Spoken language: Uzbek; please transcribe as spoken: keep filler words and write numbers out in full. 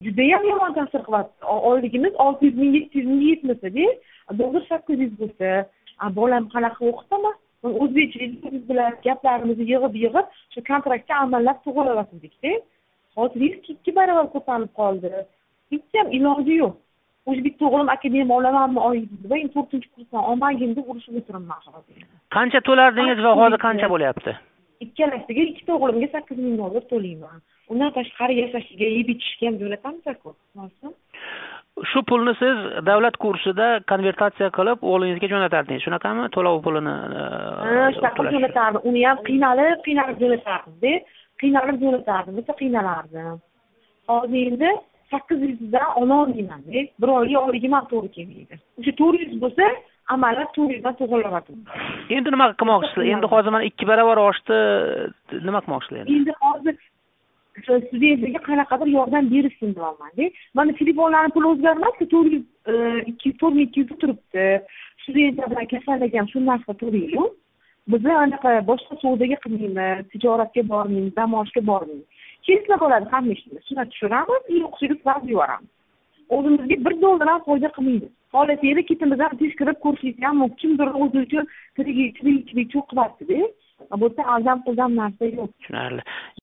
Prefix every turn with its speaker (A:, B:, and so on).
A: judayam yomon ta'sir qilyapti. Oyligimiz olti yuz ming yetti yuz ming yetmasa-da, dollar sakkiz yuz bo'lsa, bolam qanaqa o'qitaman? O'zbekcha bilan gaplarimizni yig'ib-yig'ib shu kontraktga amallab to'g'rilayotgandik-da. Hozir ikki barobar ko'tarilib qoldi. Hech ham iloji yo'q. O'sha bitta o'g'lim akademiya olamanmi oyingizda va to'rtinchi kursdan olmagin deb urushib o'tiribman hozir.
B: Qancha to'lardingiz va hozir qancha bo'lyapti?
A: Ikkalasiga ikkita o'g'limga sakkiz ming dollar to'layman. Undan tashqari yashashiga, yeb-ichishga ham jo'natamizku.
B: Shu pulni siz davlat kursida konvertatsiya qilib o'g'lingizga jo'natardingiz, shunaqami? To'lov pulini.
A: Ha, shunaqa jo'natardim. Uni ham qiynalib, qiynalib jo'natardim-da. Qiynalib jo'natardim, bitta qiynalardim. Hozir endi sakkiz yuzdan ololmayman. Bir oylik oyligim ham to'g'ri kelmaydi. O'sha to'rt yuz bo'lsa, amallab to'rt yuzdan to'g'riladim.
B: Endi nima qilmoqchisizlar? Endi hozir mana ikki barobar oshdi. Nima qilmoqchisizlar endi?
A: Endi hozir studentlarga qanaqadir yordam berishsin deyapman-da. Mana telefonlarning puli o'zgarmasdi, to'rt yuz ikki yuz to'rt ming ikki yuz turibdi. Studentlar bilan kasallangan shu narsa to'laydi. Biz anaqa boshqa savdoga qilmaymiz, tijoratga bormaymiz, dam olishga bormaymiz. Kesla bo'ladi hamma ishimiz. Shuni tushiramiz, yo'qchilik qilib yuboramiz. O'zimizga bir dollar ham foyda qilmaydi. Holatda ketimizdan tez kirib ko'rishingiz ham kimdir o'zi uchun tirikchilik cho'q qilyapti-da. Bu yerda aldam qilgan narsa yo'q.
B: Tushunarli.